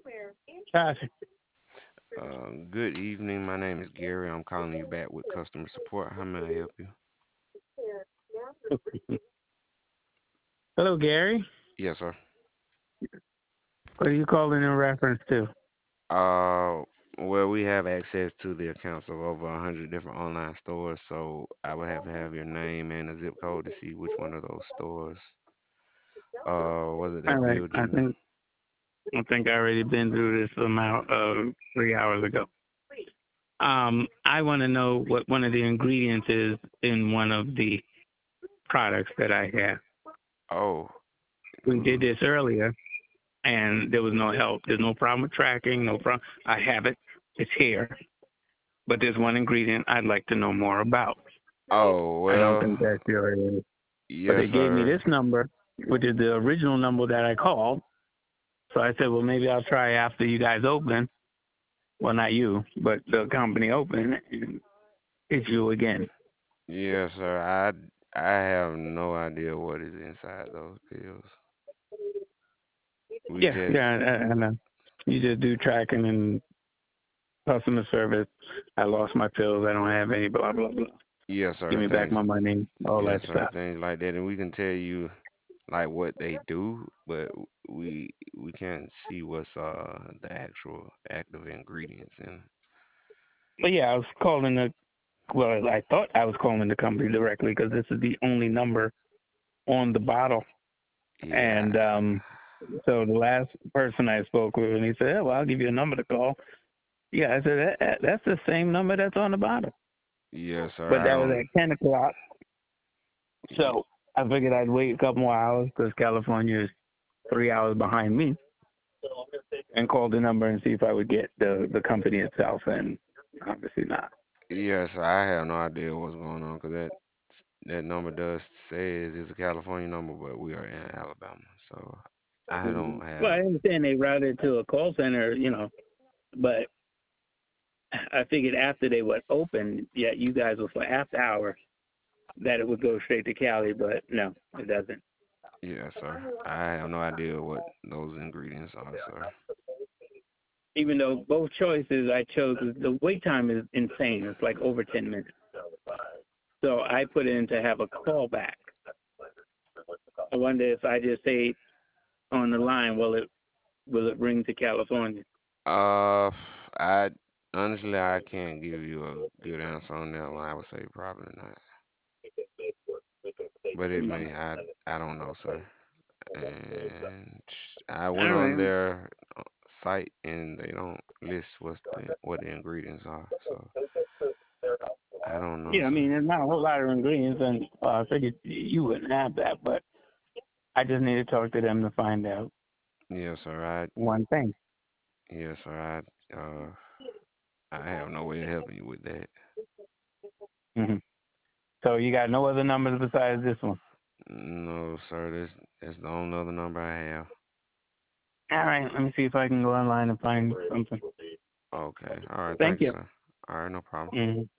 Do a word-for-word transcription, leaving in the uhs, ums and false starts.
Gotcha. Uh, good evening. My name is Gary. I'm calling you back with customer support. How may I help you? Hello, Gary. Yes, sir. What are you calling in reference to? Uh, well, we have access to the accounts of over a hundred different online stores, so I would have to have your name and a zip code to see which one of those stores uh was it All that right. billed I you. think I think I already been through this amount uh, three hours ago. Um, I want to know what one of the ingredients is in one of the products that I have. Oh, We did mm, this earlier, and there was no help. There's no problem with tracking. No problem. I have it. It's here. But there's one ingredient I'd like to know more about. oh I don't well, think that's yours. But yes, they gave me sir. this number, which is the original number that I called. So I said, well, maybe I'll try after you guys open. Well, not you, but the company open, and it's you again. Yes, sir. I I have no idea what is inside those pills. We Yeah, just yeah, and and, uh, you just do tracking and customer service. I lost my pills. I don't have any. Blah blah blah. yes, Give sir. me back Things my money. All that yes, sir. stuff. Things like that, and we can tell you like what they do, but we we can't see what's uh the actual active ingredients in. But yeah, I was calling the. Well, I thought I was calling the company directly because this is the only number on the bottle. Yeah. And um, so the last person I spoke with, and he said, "Oh, well, I'll give you a number to call." Yeah, I said that, that, that's the same number that's on the bottle. Yes, sir. But I that was don't. at ten o'clock, y- so I figured I'd wait a couple more hours because California is three hours behind me, and call the number and see if I would get the the company itself, and obviously not. Yes, sir. I have no idea what's going on because that that number does say it's a California number, but we are in Alabama, so I don't Well, have. I understand they routed to a call center, you know, but I figured after they were open, yeah, you guys were for after hours, that it would go straight to Cali, but no, it doesn't. Yes, sir. I have no idea what those ingredients are, sir. Even though both choices I chose, the wait time is insane. It's like over ten minutes. So I put in to have a callback. I wonder if I just say on the line, will it will it ring to California? Uh, I honestly I can't give you a good answer on that one. I would say probably not, but it No. may. I I don't know, sir. And I went All on right. their uh, site and they don't list what's the what the ingredients are, so I don't know, Yeah, I sir. mean, there's not a whole lot of ingredients, and uh, I figured you wouldn't have that, but I just need to talk to them to find out Yes, sir. I one thing. yes, sir. I uh I have no way of helping you with that. Hmm. So you got no other numbers besides this one. No, sir. That's that's the only other number I have. All right, let me see if I can go online and find something. Okay. All right. Thank Thank you, you. sir. All right. No problem. Hmm.